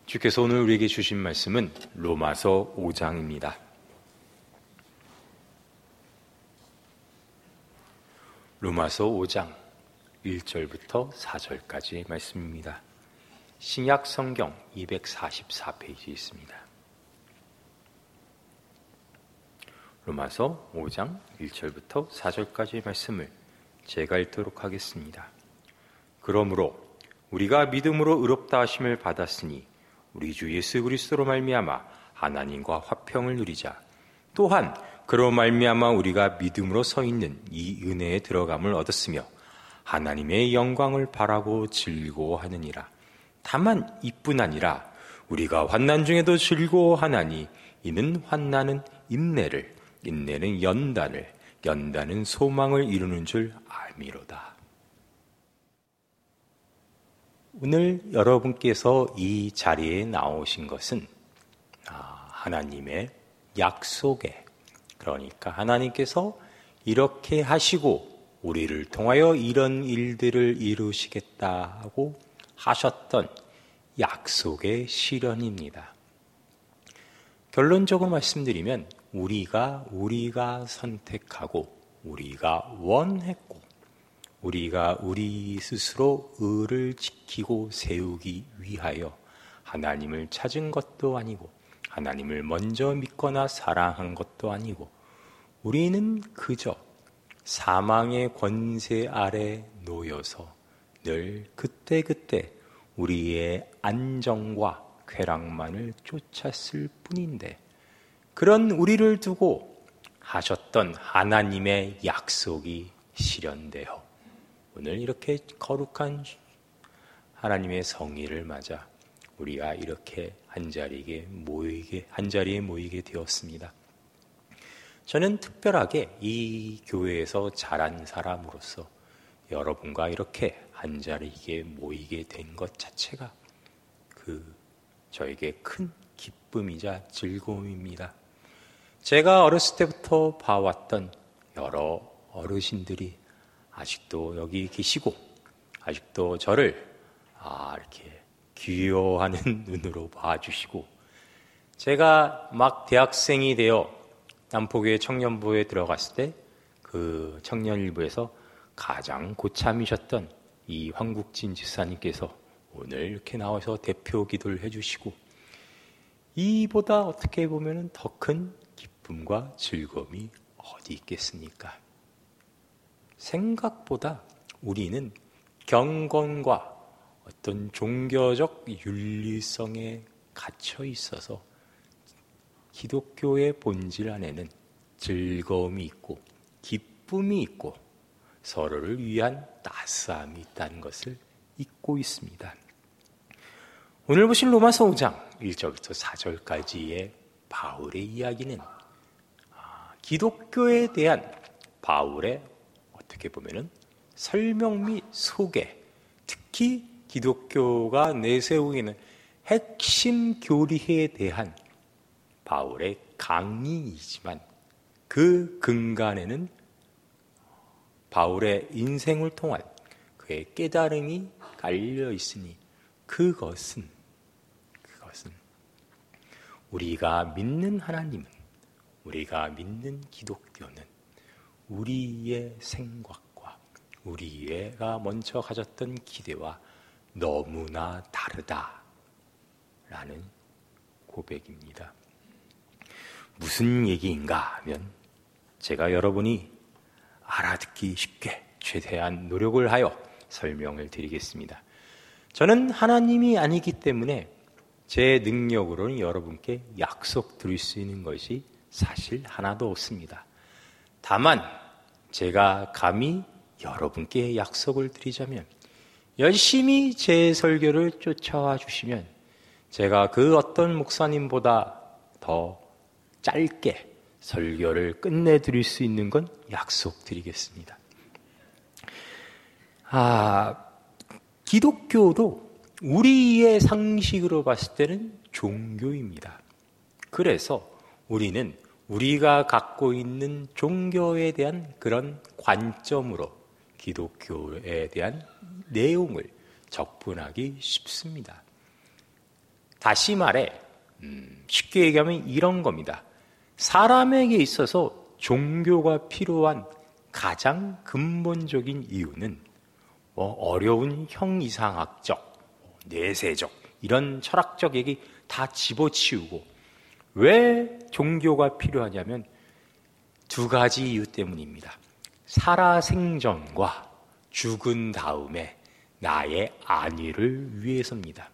주께서 오늘 우리에게 주신 말씀은 로마서 5장입니다. 로마서 5장 1절부터 4절까지의 말씀입니다. 신약 성경 244페이지 있습니다. 로마서 5장 1절부터 4절까지의 말씀을 제가 읽도록 하겠습니다. 그러므로 우리가 믿음으로 의롭다 하심을 받았으니 우리 주 예수 그리스도로 말미암아 하나님과 화평을 누리자. 또한 그로 말미암아 우리가 믿음으로 서 있는 이 은혜에 들어감을 얻었으며 하나님의 영광을 바라고 즐거워하느니라. 다만 이뿐 아니라 우리가 환난 중에도 즐거워하나니 이는 환난은 인내를, 인내는 연단을, 연단은 소망을 이루는 줄 알미로다. 오늘 여러분께서 이 자리에 나오신 것은 하나님의 약속에, 그러니까 하나님께서 이렇게 하시고 우리를 통하여 이런 일들을 이루시겠다 하고 하셨던 약속의 실현입니다. 결론적으로 말씀드리면 우리가 선택하고 우리가 원했고 우리가 우리 스스로 의를 지키고 세우기 위하여 하나님을 찾은 것도 아니고 하나님을 먼저 믿거나 사랑한 것도 아니고 우리는 그저 사망의 권세 아래 놓여서 늘 그때그때 우리의 안정과 쾌락만을 쫓았을 뿐인데 그런 우리를 두고 하셨던 하나님의 약속이 실현되어 오늘 이렇게 거룩한 하나님의 성의를 맞아 우리가 이렇게 한자리에 모이게 되었습니다. 저는 특별하게 이 교회에서 자란 사람으로서 여러분과 이렇게 한자리에 모이게 된 것 자체가 저에게 큰 기쁨이자 즐거움입니다. 제가 어렸을 때부터 봐왔던 여러 어르신들이 아직도 여기 계시고 아직도 저를 이렇게 귀여워하는 눈으로 봐주시고 제가 막 대학생이 되어 남포교회 청년부에 들어갔을 때 그 청년일부에서 가장 고참이셨던 이 황국진 지사님께서 오늘 이렇게 나와서 대표 기도를 해주시고 이보다 어떻게 보면 더 큰 기쁨과 즐거움이 어디 있겠습니까? 생각보다 우리는 경건과 어떤 종교적 윤리성에 갇혀 있어서 기독교의 본질 안에는 즐거움이 있고 기쁨이 있고 서로를 위한 따스함이 있다는 것을 잊고 있습니다. 오늘 보신 로마서 5장 1절부터 4절까지의 바울의 이야기는 기독교에 대한 바울의 어떻게 보면은 설명 및 소개, 특히 기독교가 내세우기는 핵심 교리에 대한 바울의 강의이지만 그 근간에는 바울의 인생을 통한 그의 깨달음이 깔려 있으니 그것은 우리가 믿는 하나님은, 우리가 믿는 기독교는 우리의 생각과 우리가 먼저 가졌던 기대와 너무나 다르다라는 고백입니다. 무슨 얘기인가 하면 제가 여러분이 알아듣기 쉽게 최대한 노력을 하여 설명을 드리겠습니다. 저는 하나님이 아니기 때문에 제 능력으로는 여러분께 약속드릴 수 있는 것이 사실 하나도 없습니다. 다만 제가 감히 여러분께 약속을 드리자면 열심히 제 설교를 쫓아와 주시면 제가 그 어떤 목사님보다 더 짧게 설교를 끝내드릴 수 있는 건 약속드리겠습니다. 기독교도 우리의 상식으로 봤을 때는 종교입니다. 그래서 우리는 우리가 갖고 있는 종교에 대한 그런 관점으로 기독교에 대한 내용을 접근하기 쉽습니다. 다시 말해 쉽게 얘기하면 이런 겁니다. 사람에게 있어서 종교가 필요한 가장 근본적인 이유는 어려운 형이상학적, 내세적 이런 철학적 얘기 다 집어치우고 왜 종교가 필요하냐면 두 가지 이유 때문입니다. 살아생전과 죽은 다음에 나의 안위를 위해서입니다.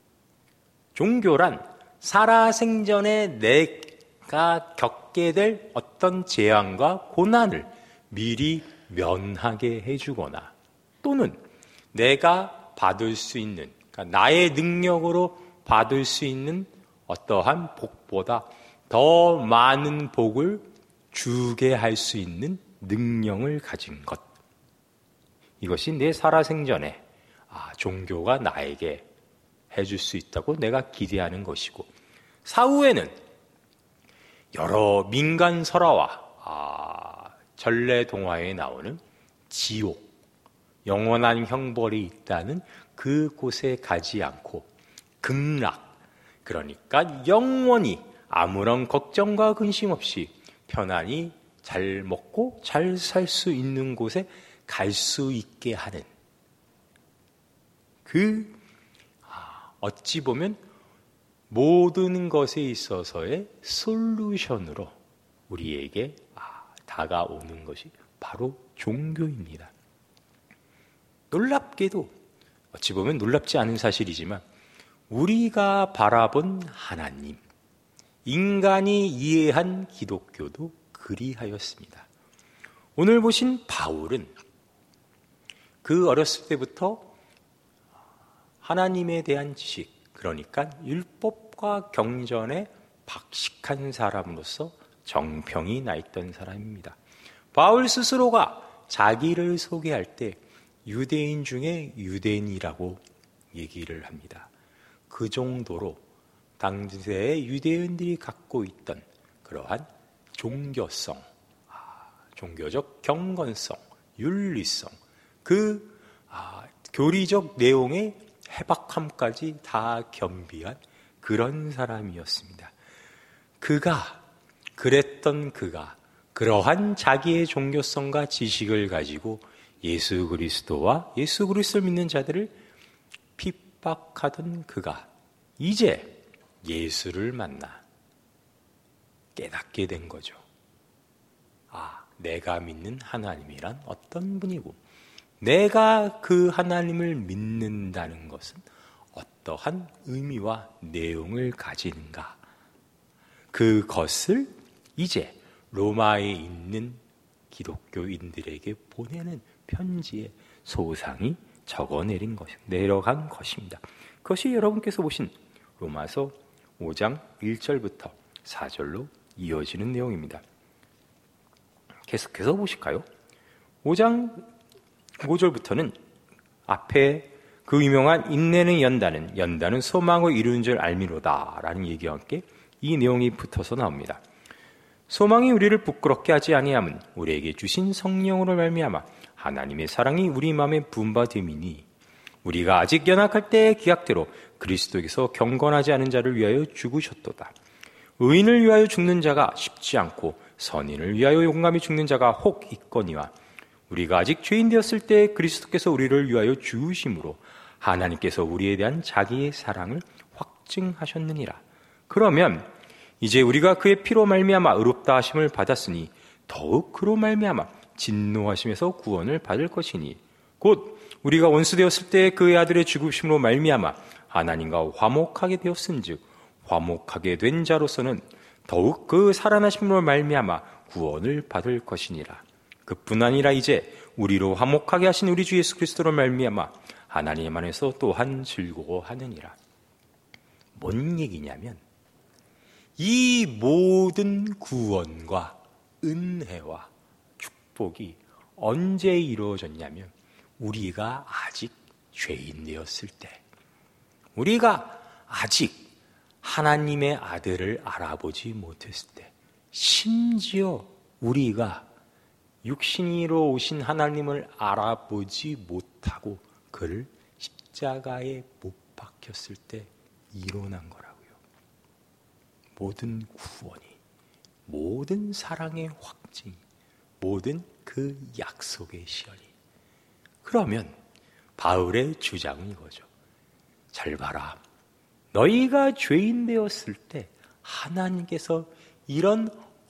종교란 살아생전에 내가 겪게 될 어떤 재앙과 고난을 미리 면하게 해주거나 또는 내가 받을 수 있는, 그러니까 나의 능력으로 받을 수 있는 어떠한 복보다 더 많은 복을 주게 할 수 있는 능력을 가진 것. 이것이 내 살아생전에 종교가 나에게 해줄 수 있다고 내가 기대하는 것이고, 사후에는 여러 민간 설화와 전래 동화에 나오는 지옥, 영원한 형벌이 있다는 그곳에 가지 않고 극락, 그러니까 영원히 아무런 걱정과 근심 없이 편안히 잘 먹고 잘 살 수 있는 곳에 갈 수 있게 하는 어찌 보면 모든 것에 있어서의 솔루션으로 우리에게 다가오는 것이 바로 종교입니다. 놀랍게도 어찌 보면 놀랍지 않은 사실이지만 우리가 바라본 하나님, 인간이 이해한 기독교도 그리하였습니다. 오늘 보신 바울은 그 어렸을 때부터 하나님에 대한 지식, 그러니까 율법과 경전에 박식한 사람으로서 정평이 나 있던 사람입니다. 바울 스스로가 자기를 소개할 때 유대인 중에 유대인이라고 얘기를 합니다. 그 정도로 당시의 유대인들이 갖고 있던 그러한 종교성, 종교적 경건성, 윤리성, 교리적 내용의 해박함까지 다 겸비한 그런 사람이었습니다. 그랬던 그가 그러한 자기의 종교성과 지식을 가지고 예수 그리스도와 예수 그리스도를 믿는 자들을 핍박하던 그가 이제 예수를 만나 깨닫게 된 거죠. 내가 믿는 하나님이란 어떤 분이고 내가 그 하나님을 믿는다는 것은 어떠한 의미와 내용을 가지는가. 그것을 이제 로마에 있는 기독교인들에게 보내는 편지에 소상히 내려간 것입니다. 그것이 여러분께서 보신 로마서 5장 1절부터 4절로 이어지는 내용입니다. 계속해서 보실까요? 5장 5절부터는 앞에 그 유명한 인내는 연다는 소망을 이루는 줄 알미로다 라는 얘기와 함께 이 내용이 붙어서 나옵니다. 소망이 우리를 부끄럽게 하지 아니함은 우리에게 주신 성령으로 말미암아 하나님의 사랑이 우리 마음에 부은 바 됨이니 우리가 아직 연약할 때의 기약대로 그리스도께서 경건하지 않은 자를 위하여 죽으셨도다. 의인을 위하여 죽는 자가 쉽지 않고 선인을 위하여 용감히 죽는 자가 혹 있거니와 우리가 아직 죄인 되었을 때 그리스도께서 우리를 위하여 죽으심으로 하나님께서 우리에 대한 자기의 사랑을 확증하셨느니라. 그러면 이제 우리가 그의 피로 말미암아 의롭다 하심을 받았으니 더욱 그로 말미암아 진노하심에서 구원을 받을 것이니 곧 우리가 원수 되었을 때 그의 아들의 죽으심으로 말미암아 하나님과 화목하게 되었은즉 화목하게 된 자로서는 더욱 그 살아나심으로 말미암아 구원을 받을 것이니라. 그뿐 아니라 이제 우리로 화목하게 하신 우리 주 예수 그리스도로 말미암아 하나님 안에서 또한 즐거워하느니라. 뭔 얘기냐면 이 모든 구원과 은혜와 축복이 언제 이루어졌냐면 우리가 아직 죄인 되었을 때, 우리가 아직 하나님의 아들을 알아보지 못했을 때, 심지어 우리가 육신으로 오신 하나님을 알아보지 못하고 그를 십자가에 못 박혔을 때 이뤄난 거라고요. 모든 구원이, 모든 사랑의 확증이, 모든 그 약속의 시연이. 그러면 바울의 주장은 이거죠. 잘 봐라. 너희가 죄인 되었을 때 하나님께서 이런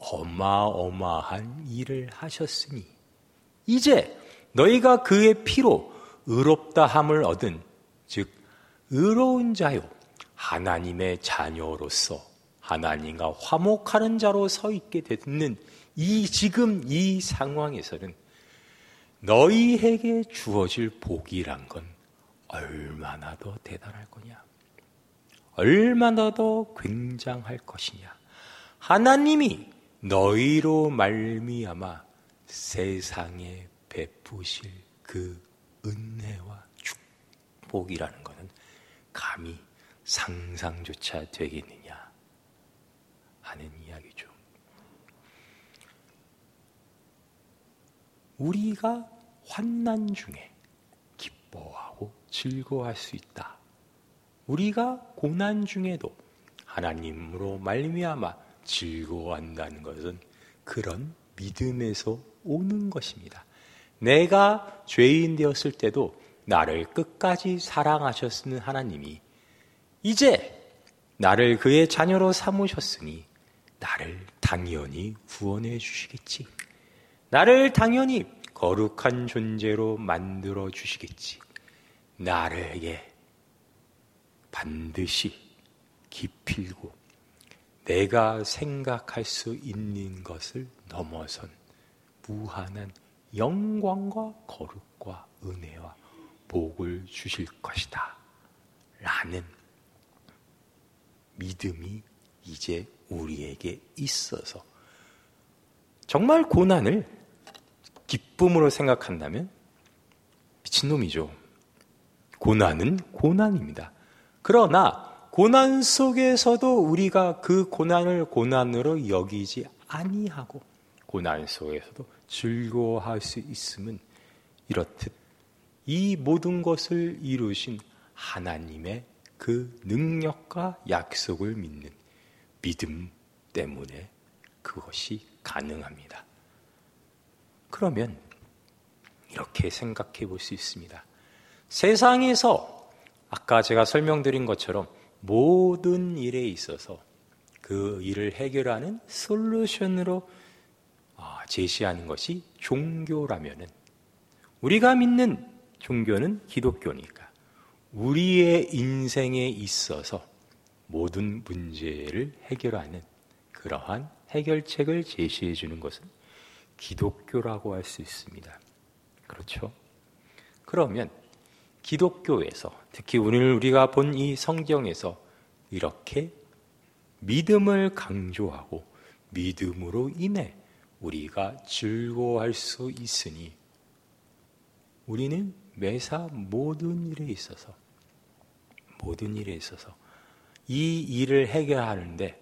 어마어마한 일을 하셨으니 이제 너희가 그의 피로 의롭다함을 얻은, 즉 의로운 자요 하나님의 자녀로서 하나님과 화목하는 자로 서 있게 되는 지금 이 상황에서는 너희에게 주어질 복이란 건 얼마나 더 대단할 거냐, 얼마나 더 굉장할 것이냐. 하나님이 너희로 말미암아 세상에 베푸실 그 은혜와 축복이라는 것은 감히 상상조차 되겠느냐 하는 이야기죠. 우리가 환난 중에 기뻐하고 즐거워할 수 있다. 우리가 고난 중에도 하나님으로 말미암아 즐거워한다는 것은 그런 믿음에서 오는 것입니다. 내가 죄인 되었을 때도 나를 끝까지 사랑하셨으는 하나님이 이제 나를 그의 자녀로 삼으셨으니 나를 당연히 구원해 주시겠지. 나를 당연히 거룩한 존재로 만들어 주시겠지. 나에게 반드시 기필고 내가 생각할 수 있는 것을 넘어선 무한한 영광과 거룩과 은혜와 복을 주실 것이다 라는 믿음이 이제 우리에게 있어서 정말 고난을 기쁨으로 생각한다면 미친놈이죠. 고난은 고난입니다. 그러나 고난 속에서도 우리가 그 고난을 고난으로 여기지 아니하고 고난 속에서도 즐거워할 수 있음은 이렇듯 이 모든 것을 이루신 하나님의 그 능력과 약속을 믿는 믿음 때문에 그것이 가능합니다. 그러면 이렇게 생각해 볼 수 있습니다. 세상에서 아까 제가 설명드린 것처럼 모든 일에 있어서 그 일을 해결하는 솔루션으로 제시하는 것이 종교라면은 우리가 믿는 종교는 기독교니까 우리의 인생에 있어서 모든 문제를 해결하는 그러한 해결책을 제시해 주는 것은 기독교라고 할 수 있습니다. 그렇죠? 그러면 기독교에서 특히 오늘 우리가 본 이 성경에서 이렇게 믿음을 강조하고 믿음으로 인해 우리가 즐거워할 수 있으니 우리는 매사 모든 일에 있어서 이 일을 해결하는데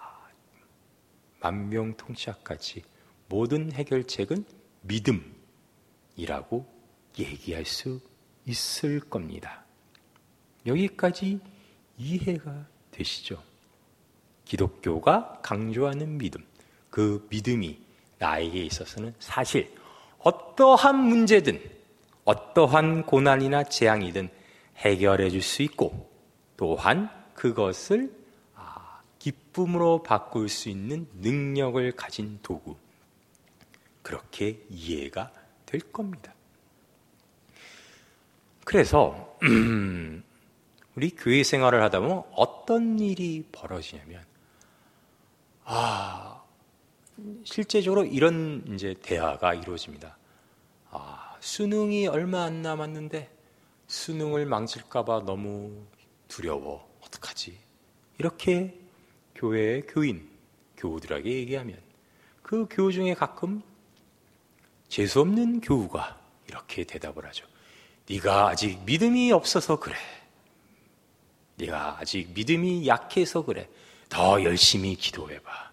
만병통치약같이 모든 해결책은 믿음이라고 얘기할 수 있을 겁니다. 여기까지 이해가 되시죠? 기독교가 강조하는 믿음, 그 믿음이 나에게 있어서는 사실 어떠한 문제든 어떠한 고난이나 재앙이든 해결해 줄 수 있고 또한 그것을 기쁨으로 바꿀 수 있는 능력을 가진 도구, 그렇게 이해가 될 겁니다. 그래서 우리 교회 생활을 하다 보면 어떤 일이 벌어지냐면 실제적으로 이런 이제 대화가 이루어집니다. 수능이 얼마 안 남았는데 수능을 망칠까 봐 너무 두려워. 어떡하지? 이렇게 교회의 교우들에게 얘기하면 그 교우 중에 가끔 재수없는 교우가 이렇게 대답을 하죠. 네가 아직 믿음이 없어서 그래. 네가 아직 믿음이 약해서 그래. 더 열심히 기도해봐.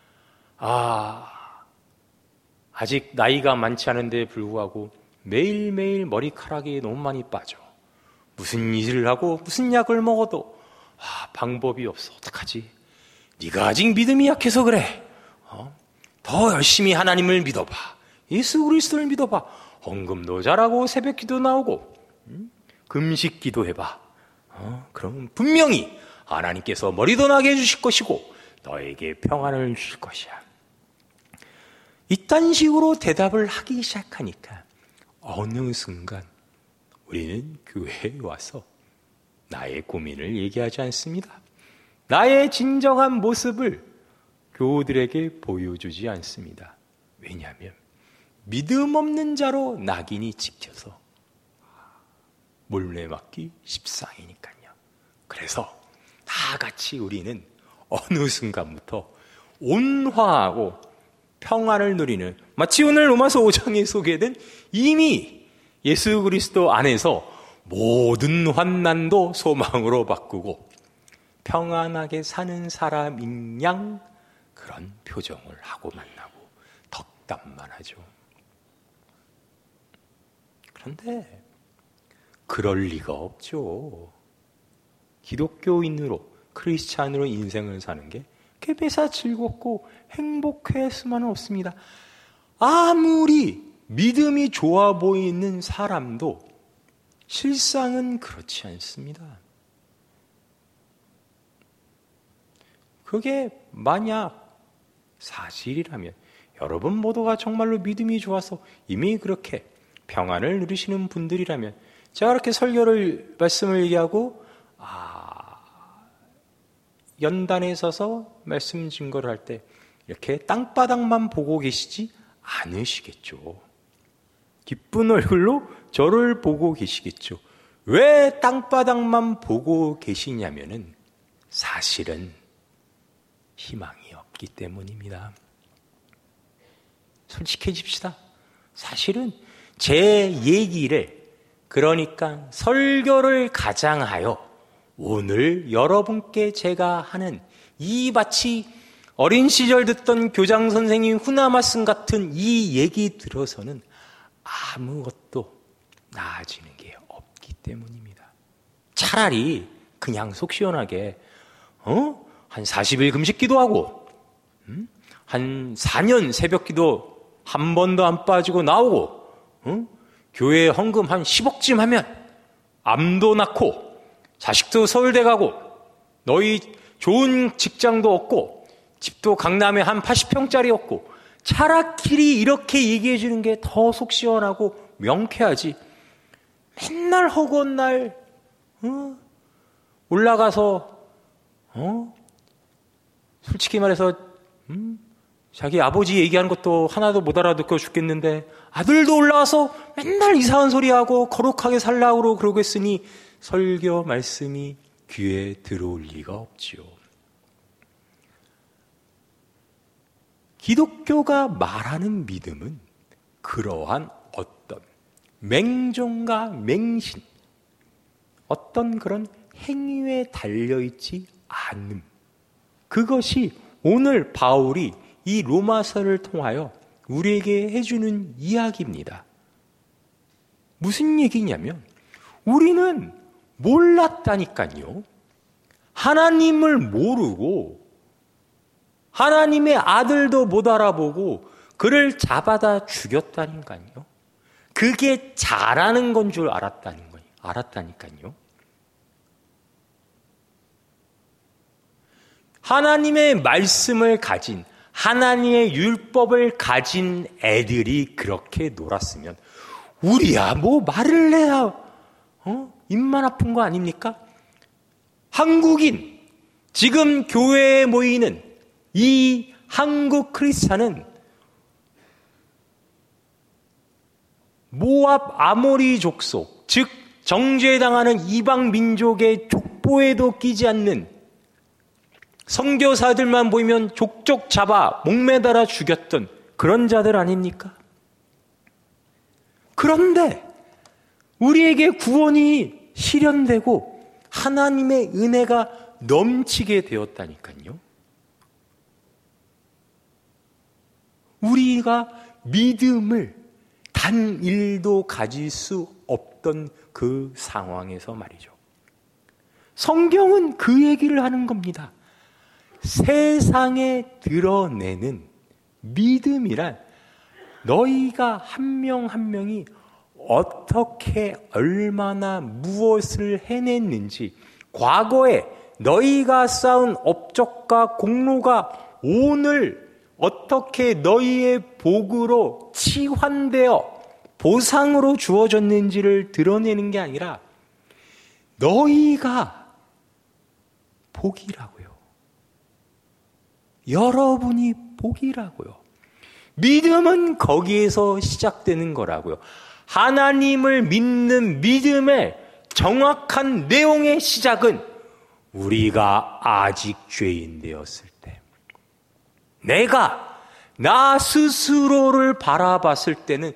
아직 나이가 많지 않은데 불구하고 매일매일 머리카락이 너무 많이 빠져. 무슨 일을 하고 무슨 약을 먹어도 방법이 없어. 어떡하지? 네가 아직 믿음이 약해서 그래. 더 열심히 하나님을 믿어봐. 예수 그리스도를 믿어봐. 헌금도 잘하고 새벽 기도 나오고 금식 기도해봐. 그럼 분명히 하나님께서 머리도 나게 해주실 것이고 너에게 평안을 주실 것이야. 이딴 식으로 대답을 하기 시작하니까 어느 순간 우리는 교회에 와서 나의 고민을 얘기하지 않습니다. 나의 진정한 모습을 교우들에게 보여주지 않습니다. 왜냐하면 믿음 없는 자로 낙인이 찍혀서 몰래 맞기 십상이니까요. 그래서 다 같이 우리는 어느 순간부터 온화하고 평안을 누리는, 마치 오늘 로마서 5장에 소개된 이미 예수 그리스도 안에서 모든 환난도 소망으로 바꾸고 평안하게 사는 사람인 양 그런 표정을 하고 만나고 덕담만 하죠. 그런데 그럴 리가 없죠. 기독교인으로, 크리스찬으로 인생을 사는 게 매사 즐겁고 행복할 수만은 없습니다. 아무리 믿음이 좋아 보이는 사람도 실상은 그렇지 않습니다. 그게 만약 사실이라면 여러분 모두가 정말로 믿음이 좋아서 이미 그렇게 평안을 누리시는 분들이라면 제가 그렇게 설교를 말씀을 얘기하고 연단에 서서 말씀 증거를 할 때 이렇게 땅바닥만 보고 계시지 않으시겠죠. 기쁜 얼굴로 저를 보고 계시겠죠. 왜 땅바닥만 보고 계시냐면은 사실은 희망이 없기 때문입니다. 솔직해집시다. 사실은 제 얘기를, 그러니까 설교를 가장하여 오늘 여러분께 제가 하는 이 마치 어린 시절 듣던 교장 선생님 후나마씀 같은 이 얘기 들어서는 아무것도 나아지는 게 없기 때문입니다. 차라리 그냥 속 시원하게 한 40일 금식 기도하고 한 4년 새벽 기도 한 번도 안 빠지고 나오고 교회 헌금 한 10억쯤 하면 암도 낳고 자식도 서울대 가고 너희 좋은 직장도 얻고 집도 강남에 한 80평짜리 얻고 차라리 이렇게 얘기해 주는 게 더 속 시원하고 명쾌하지. 맨날 허구한 날 올라가서 솔직히 말해서 자기 아버지 얘기하는 것도 하나도 못 알아듣고 죽겠는데 아들도 올라와서 맨날 이상한 소리하고 거룩하게 살라고 그러고 했으니 설교 말씀이 귀에 들어올 리가 없지요. 기독교가 말하는 믿음은 그러한 어떤 맹종과 맹신, 어떤 그런 행위에 달려있지 않음, 그것이 오늘 바울이 이 로마서를 통하여 우리에게 해주는 이야기입니다. 무슨 얘기냐면 우리는 몰랐다니까요. 하나님을 모르고 하나님의 아들도 못 알아보고 그를 잡아다 죽였다니까요. 그게 잘하는 건 줄 알았다니까요. 하나님의 말씀을 가진, 하나님의 율법을 가진 애들이 그렇게 놀았으면 우리야 뭐 말을 해야 입만 아픈 거 아닙니까? 한국인, 지금 교회에 모이는 이 한국 크리스찬은 모압 아모리 족속, 즉 정죄당하는 이방 민족의 족보에도 끼지 않는 선교사들만 보이면 족족 잡아 목매달아 죽였던 그런 자들 아닙니까? 그런데 우리에게 구원이 실현되고 하나님의 은혜가 넘치게 되었다니까요. 우리가 믿음을 단 1도 가질 수 없던 그 상황에서 말이죠. 성경은 그 얘기를 하는 겁니다. 세상에 드러내는 믿음이란 너희가 한 명 한 명이 어떻게 얼마나 무엇을 해냈는지, 과거에 너희가 쌓은 업적과 공로가 오늘 어떻게 너희의 복으로 치환되어 보상으로 주어졌는지를 드러내는 게 아니라 너희가 복이라고요. 여러분이 복이라고요. 믿음은 거기에서 시작되는 거라고요. 하나님을 믿는 믿음의 정확한 내용의 시작은 우리가 아직 죄인 되었을 때, 내가 나 스스로를 바라봤을 때는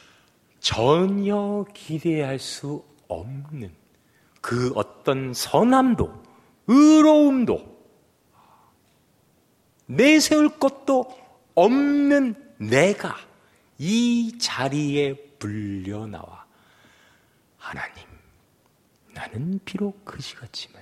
전혀 기대할 수 없는 그 어떤 선함도 의로움도 내세울 것도 없는 내가 이 자리에 불려나와 하나님, 나는 비록 그지 같지만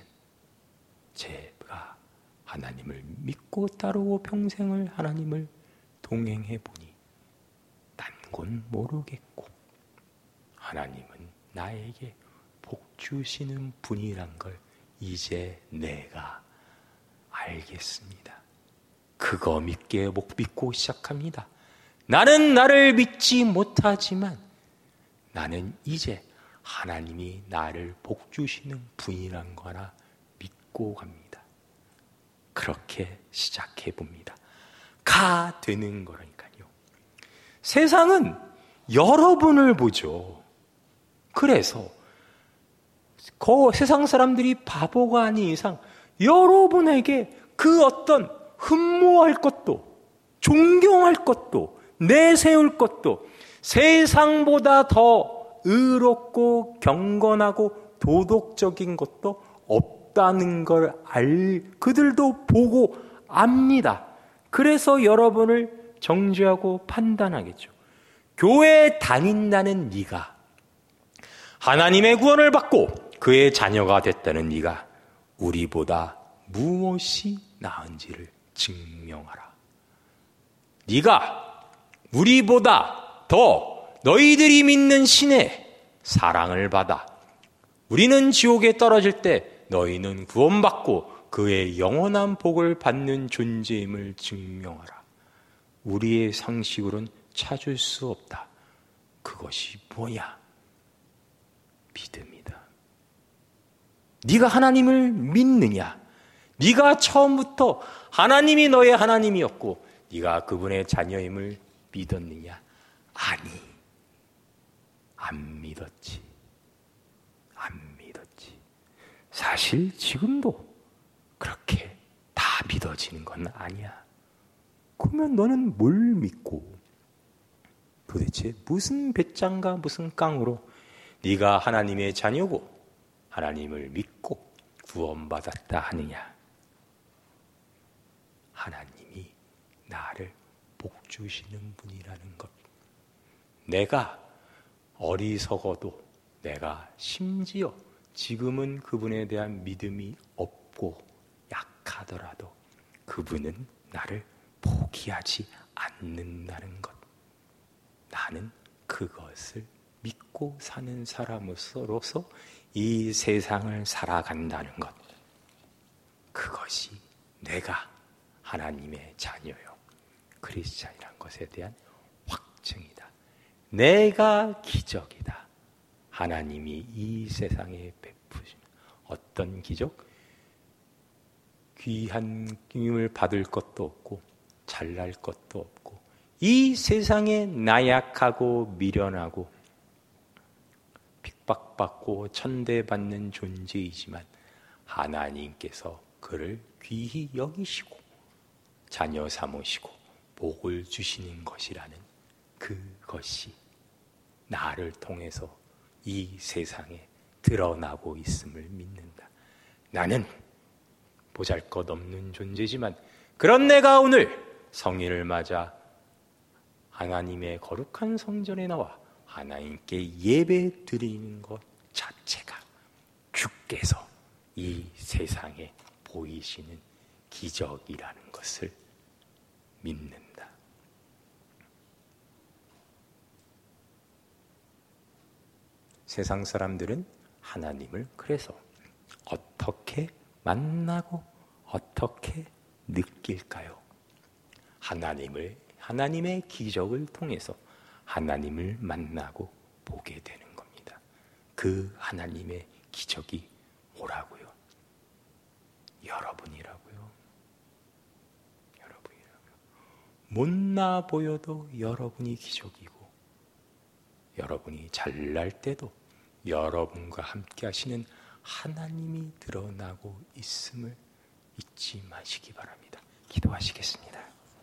제가 하나님을 믿고 따르고 평생을 하나님을 동행해 보니 딴 건 모르겠고 하나님은 나에게 복 주시는 분이란 걸 이제 내가 알겠습니다. 그거 믿게 못 믿고 시작합니다. 나는 나를 믿지 못하지만 나는 이제 하나님이 나를 복 주시는 분이란 거나 믿고 갑니다. 그렇게 시작해 봅니다. 가 되는 거라니까요. 세상은 여러분을 보죠. 그래서 세상 사람들이 바보가 아닌 이상 여러분에게 그 어떤 흠모할 것도 존경할 것도 내세울 것도 세상보다 더 의롭고 경건하고 도덕적인 것도 없다는 걸 그들도 보고 압니다. 그래서 여러분을 정죄하고 판단하겠죠. 교회에 다닌다는 네가, 하나님의 구원을 받고 그의 자녀가 됐다는 네가 우리보다 무엇이 나은지를 증명하라. 네가 우리보다 더 너희들이 믿는 신의 사랑을 받아 우리는 지옥에 떨어질 때 너희는 구원받고 그의 영원한 복을 받는 존재임을 증명하라. 우리의 상식으로는 찾을 수 없다. 그것이 뭐냐? 믿음이다. 네가 하나님을 믿느냐? 네가 처음부터 하나님이 너의 하나님이었고 네가 그분의 자녀임을 믿었느냐? 아니, 안 믿었지. 안 믿었지. 사실 지금도 그렇게 다 믿어지는 건 아니야. 그러면 너는 뭘 믿고 도대체 무슨 배짱과 무슨 깡으로 네가 하나님의 자녀고 하나님을 믿고 구원받았다 하느냐? 하나님이 나를 복 주시는 분이라는 것. 내가 어리석어도, 내가 심지어 지금은 그분에 대한 믿음이 없고 약하더라도 그분은 나를 포기하지 않는다는 것. 나는 그것을 믿고 사는 사람으로서 이 세상을 살아간다는 것. 그것이 내가 하나님의 자녀요 크리스찬이란 것에 대한 확증이다. 내가 기적이다. 하나님이 이 세상에 베푸신 어떤 기적? 귀한 힘을 받을 것도 없고 잘날 것도 없고 이 세상에 나약하고 미련하고 핍박받고 천대받는 존재이지만 하나님께서 그를 귀히 여기시고 자녀 삼으시고 복을 주시는 것이라는 그것이 나를 통해서 이 세상에 드러나고 있음을 믿는다. 나는 보잘것없는 존재지만 그런 내가 오늘 성인을 맞아 하나님의 거룩한 성전에 나와 하나님께 예배 드리는 것 자체가 주께서 이 세상에 보이시는 기적이라는 것을 믿는다. 세상 사람들은 하나님을 그래서 어떻게 만나고 어떻게 느낄까요? 하나님의 기적을 통해서 하나님을 만나고 보게 되는 겁니다. 그 하나님의 기적이 뭐라고요? 여러분이라고요. 못나 보여도 여러분이 기적이고, 여러분이 잘날 때도 여러분과 함께 하시는 하나님이 드러나고 있음을 잊지 마시기 바랍니다. 기도하시겠습니다.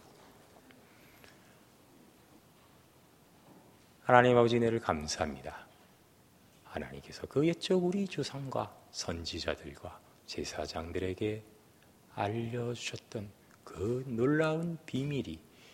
하나님 아버지, 은혜를 감사합니다. 하나님께서 그 옛적 우리 조상과 선지자들과 제사장들에게 알려주셨던 그 놀라운 비밀이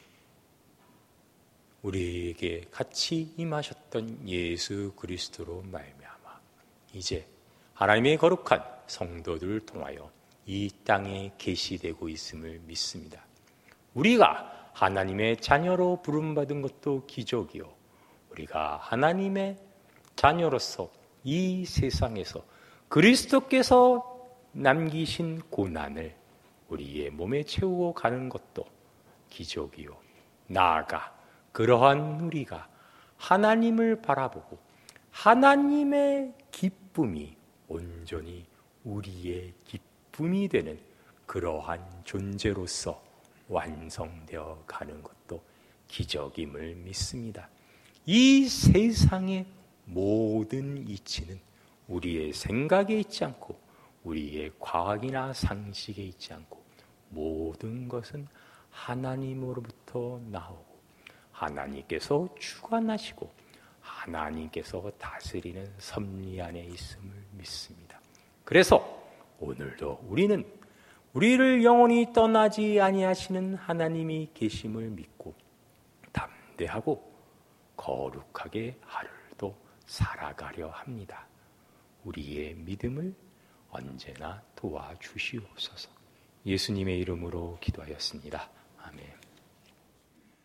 우리에게 같이 임하셨던 예수 그리스도로 말미암아 이제 하나님의 거룩한 성도들을 통하여 이 땅에 계시되고 있음을 믿습니다. 우리가 하나님의 자녀로 부름받은 것도 기적이요, 우리가 하나님의 자녀로서 이 세상에서 그리스도께서 남기신 고난을 우리의 몸에 채우고 가는 것도 기적이요, 나아가 그러한 우리가 하나님을 바라보고 하나님의 기쁨이 온전히 우리의 기쁨이 되는 그러한 존재로서 완성되어 가는 것도 기적임을 믿습니다. 이 세상의 모든 이치는 우리의 생각에 있지 않고 우리의 과학이나 상식에 있지 않고 모든 것은 하나님으로부터 나오고 하나님께서 주관하시고 하나님께서 다스리는 섭리 안에 있음을 믿습니다. 그래서 오늘도 우리는 우리를 영원히 떠나지 아니하시는 하나님이 계심을 믿고 담대하고 거룩하게 하루도 살아가려 합니다. 우리의 믿음을 언제나 도와주시옵소서. 예수님의 이름으로 기도하였습니다. 아멘.